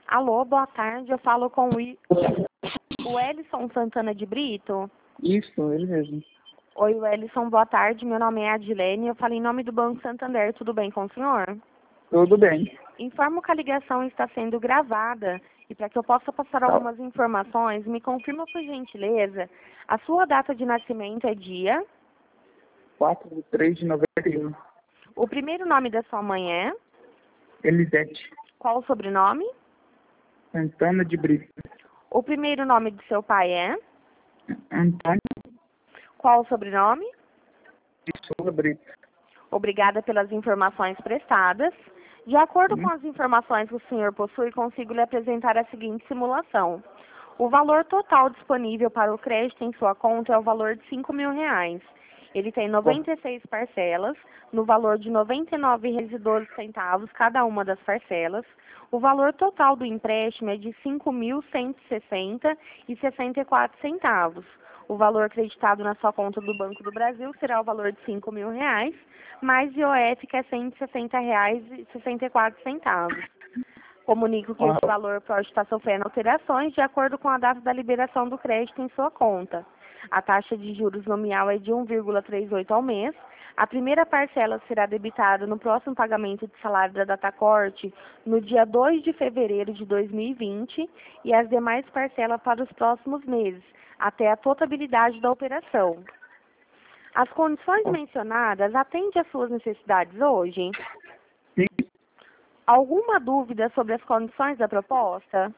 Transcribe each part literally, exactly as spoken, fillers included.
Alô, boa tarde. Eu falo com o, I... o Ellison Santana de Brito. Isso, ele mesmo. Oi, Ellison, boa tarde. Meu nome é Adilene. Eu falo em nome do Banco Santander. Tudo bem com o senhor? Tudo bem. Informo que a ligação está sendo gravada e para que eu possa passar algumas informações, me confirma por gentileza, a sua data de nascimento é dia? quatro de três de noventa e um. O primeiro nome da sua mãe é? Elisete Qual o sobrenome? Santana de Brito. O primeiro nome do seu pai é? Antônio Qual o sobrenome? de Souza Brito. Obrigada pelas informações prestadas. De acordo com as informações que o senhor possui, consigo lhe apresentar a seguinte simulação. O valor total disponível para o crédito em sua conta é o valor de cinco mil reais. Ele tem noventa e seis parcelas, no valor de noventa e nove reais e doze centavos cada uma das parcelas. O valor total do empréstimo é de cinco mil cento e sessenta reais e sessenta e quatro centavos. O valor acreditado na sua conta do Banco do Brasil será o valor de cinco mil reais, mais I O F, que é cento e sessenta reais e sessenta e quatro centavos. Comunico que esse valor pode estar sofrendo alterações de acordo com a data da liberação do crédito em sua conta. A taxa de juros nominal é de um vírgula trinta e oito ao mês. A primeira parcela será debitada no próximo pagamento de salário da Datacorte no dia dois de fevereiro de dois mil e vinte e as demais parcelas para os próximos meses, até a totabilidade da operação. As condições mencionadas atendem às suas necessidades hoje? Sim. Alguma dúvida sobre as condições da proposta?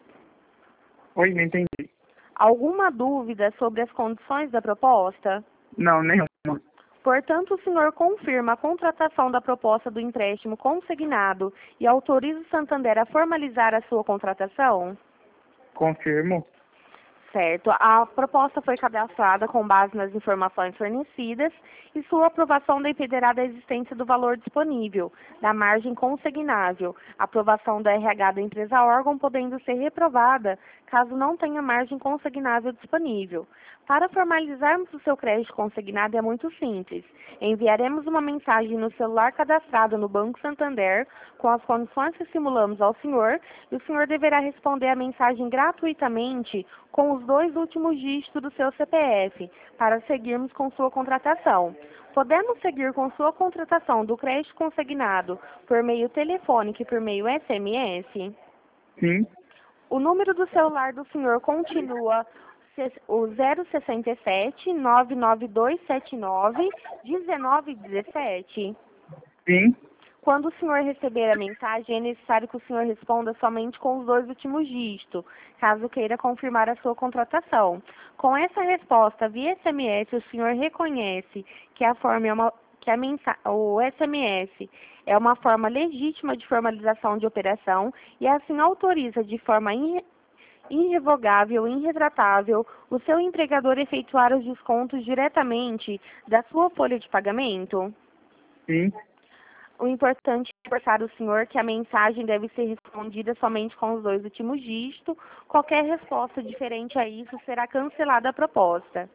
Oi, não entendi. Alguma dúvida sobre as condições da proposta? Não, nenhuma. Portanto, o senhor confirma a contratação da proposta do empréstimo consignado e autoriza o Santander a formalizar a sua contratação? Confirmo. Certo. A proposta foi cadastrada com base nas informações fornecidas e sua aprovação dependerá da existência do valor disponível, da margem consignável, aprovação do R H da empresa órgão podendo ser reprovada caso não tenha margem consignável disponível. Para formalizarmos o seu crédito consignado é muito simples. Enviaremos uma mensagem no celular cadastrado no Banco Santander com as condições que simulamos ao senhor e o senhor deverá responder a mensagem gratuitamente com os dois últimos dígitos do seu C P F para seguirmos com sua contratação. Podemos seguir com sua contratação do crédito consignado por meio telefônico e por meio S M S? Sim. O número do celular do senhor continua o zero sessenta e sete, nove nove dois sete nove, um nove um sete. Sim. Quando o senhor receber a mensagem, é necessário que o senhor responda somente com os dois últimos dígitos, caso queira confirmar a sua contratação. Com essa resposta via S M S, o senhor reconhece que a forma é uma, que a mensa, o S M S é uma forma legítima de formalização de operação e assim autoriza de forma irre, irrevogável e irretratável o seu empregador efetuar os descontos diretamente da sua folha de pagamento? Sim. O importante é reforçar o senhor que a mensagem deve ser respondida somente com os dois últimos dígitos. Qualquer resposta diferente a isso será cancelada a proposta.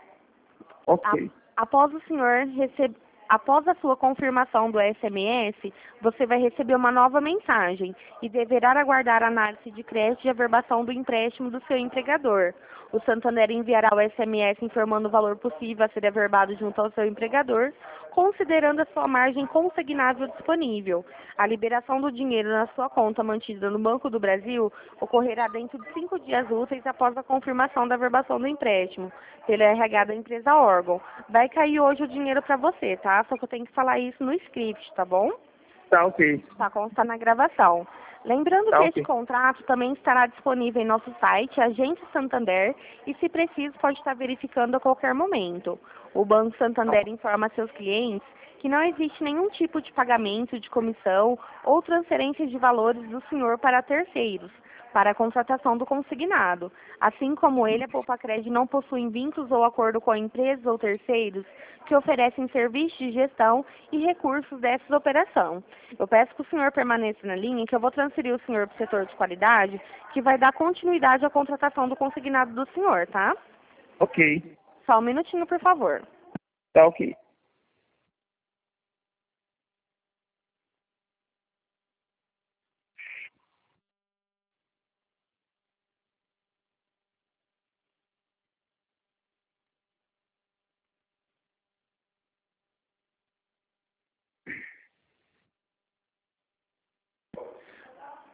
Ok. A, após o senhor receber, após a sua confirmação do S M S, você vai receber uma nova mensagem e deverá aguardar a análise de crédito e averbação do empréstimo do seu empregador. O Santander enviará o S M S informando o valor possível a ser averbado junto ao seu empregador, considerando a sua margem consignável disponível. A liberação do dinheiro na sua conta mantida no Banco do Brasil ocorrerá dentro de cinco dias úteis após a confirmação da averbação do empréstimo, pelo R H da empresa órgão. Vai cair hoje o dinheiro para você, tá? Só que eu tenho que falar isso no script, tá bom? Tá ok. Tá, consta na gravação. Lembrando Tá que ok. este contrato também estará disponível em nosso site, Agência Santander, e se preciso pode estar verificando a qualquer momento. O Banco Santander informa a seus clientes que não existe nenhum tipo de pagamento de comissão ou transferência de valores do senhor para terceiros, para a contratação do consignado. Assim como ele, a Poupacred não possui vínculos ou acordo com empresas ou terceiros que oferecem serviços de gestão e recursos dessa operação. Eu peço que o senhor permaneça na linha, que eu vou transferir o senhor para o setor de qualidade, que vai dar continuidade à contratação do consignado do senhor, tá? Ok. Só um minutinho, por favor. Tá ok.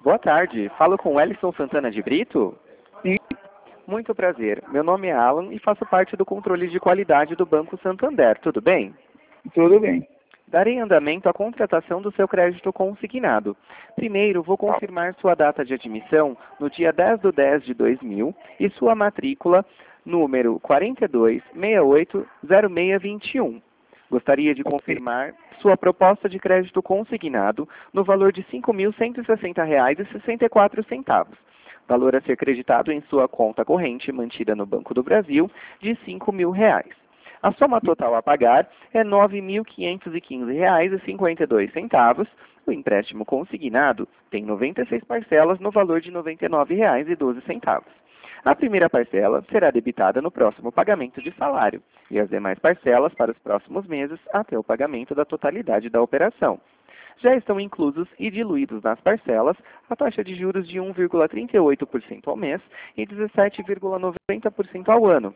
Boa tarde. Falo com o Ellison Santana de Brito? Sim. Muito prazer. Meu nome é Alan e faço parte do controle de qualidade do Banco Santander. Tudo bem? Tudo bem. Darei andamento à contratação do seu crédito consignado. Primeiro, vou confirmar sua data de admissão no dia dez de dez de dois mil e sua matrícula número quatro dois seis oito zero seis dois um. Gostaria de confirmar sua proposta de crédito consignado no valor de cinco mil cento e sessenta reais e sessenta e quatro centavos. Valor a ser creditado em sua conta corrente mantida no Banco do Brasil de cinco mil reais. A soma total a pagar é nove mil quinhentos e quinze reais e cinquenta e dois centavos. O empréstimo consignado tem noventa e seis parcelas no valor de noventa e nove reais e doze centavos. A primeira parcela será debitada no próximo pagamento de salário e as demais parcelas para os próximos meses até o pagamento da totalidade da operação. Já estão inclusos e diluídos nas parcelas a taxa de juros de um vírgula trinta e oito por cento ao mês e dezessete vírgula noventa por cento ao ano.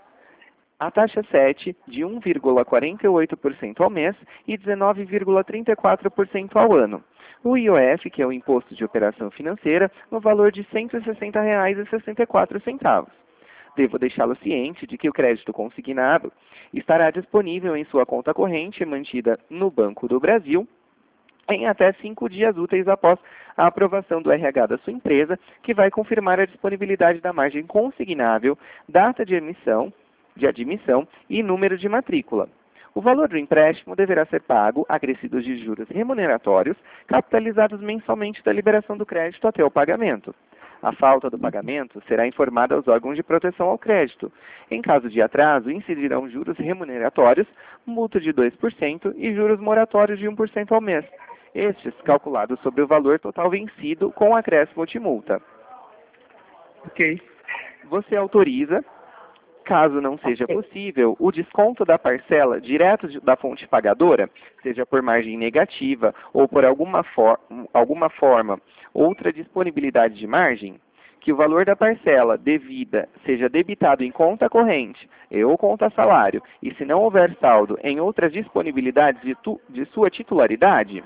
A taxa sete de um vírgula quarenta e oito por cento ao mês e dezenove vírgula trinta e quatro por cento ao ano. O I O F, que é o Imposto de Operação Financeira, no valor de cento e sessenta reais e sessenta e quatro centavos. Devo deixá-lo ciente de que o crédito consignado estará disponível em sua conta corrente mantida no Banco do Brasil em até cinco dias úteis após a aprovação do R H da sua empresa, que vai confirmar a disponibilidade da margem consignável, data de emissão, de admissão e número de matrícula. O valor do empréstimo deverá ser pago, acrescidos de juros remuneratórios, capitalizados mensalmente da liberação do crédito até o pagamento. A falta do pagamento será informada aos órgãos de proteção ao crédito. Em caso de atraso, incidirão juros remuneratórios, multa de dois por cento e juros moratórios de um por cento ao mês. Estes calculados sobre o valor total vencido com acréscimo de multa. Ok. Você autoriza, caso não seja possível, o desconto da parcela direto da fonte pagadora, seja por margem negativa ou por alguma, for alguma forma outra disponibilidade de margem, que o valor da parcela devida seja debitado em conta corrente e ou conta salário, e se não houver saldo em outras disponibilidades de, tu de sua titularidade,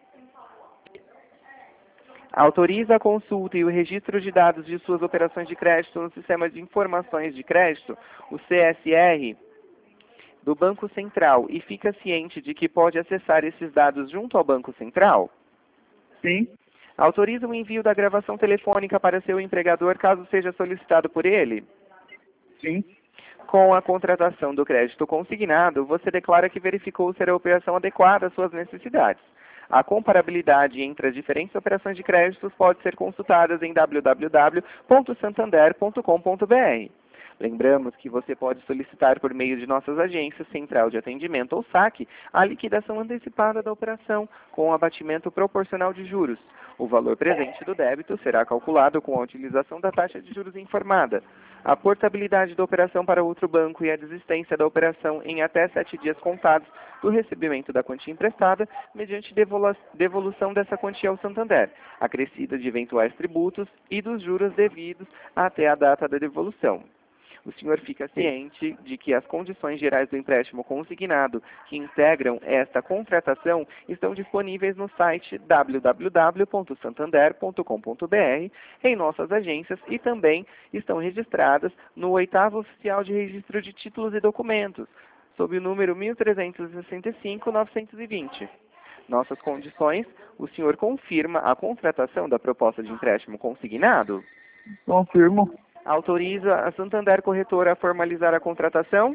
autoriza a consulta e o registro de dados de suas operações de crédito no Sistema de Informações de Crédito, o C S R, do Banco Central e fica ciente de que pode acessar esses dados junto ao Banco Central? Sim. Autoriza o envio da gravação telefônica para seu empregador caso seja solicitado por ele? Sim. Com a contratação do crédito consignado, você declara que verificou ser a operação adequada às suas necessidades. A comparabilidade entre as diferentes operações de créditos pode ser consultada em w w w ponto santander ponto com ponto b r. Lembramos que você pode solicitar por meio de nossas agências, Central de Atendimento ou saque, a liquidação antecipada da operação com abatimento proporcional de juros. O valor presente do débito será calculado com a utilização da taxa de juros informada. A portabilidade da operação para outro banco e a desistência da operação em até sete dias contados do recebimento da quantia emprestada, mediante devolução dessa quantia ao Santander, acrescida de eventuais tributos e dos juros devidos até a data da devolução. O senhor fica ciente de que as condições gerais do empréstimo consignado que integram esta contratação estão disponíveis no site w w w ponto santander ponto com ponto b r, em nossas agências e também estão registradas no oitavo Oficial de Registro de Títulos e Documentos, sob o número mil trezentos e sessenta e cinco, novecentos e vinte. Nossas condições, o senhor confirma a contratação da proposta de empréstimo consignado? Confirmo. Autoriza a Santander Corretora a formalizar a contratação?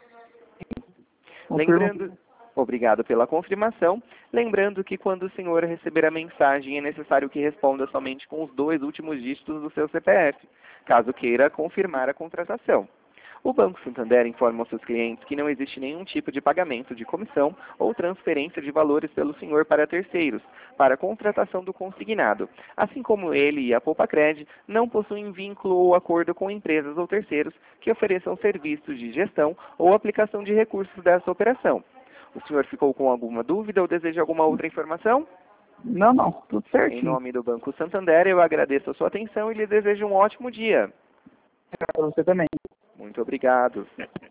Confirmo. Lembrando, obrigado pela confirmação. Lembrando que quando o senhor receber a mensagem, é necessário que responda somente com os dois últimos dígitos do seu C P F, caso queira confirmar a contratação. O Banco Santander informa aos seus clientes que não existe nenhum tipo de pagamento de comissão ou transferência de valores pelo senhor para terceiros, para a contratação do consignado, assim como ele e a Poupacred não possuem vínculo ou acordo com empresas ou terceiros que ofereçam serviços de gestão ou aplicação de recursos dessa operação. O senhor ficou com alguma dúvida ou deseja alguma outra informação? Não, não, tudo certinho. Em nome do Banco Santander, eu agradeço a sua atenção e lhe desejo um ótimo dia. Para você também. Muito obrigado.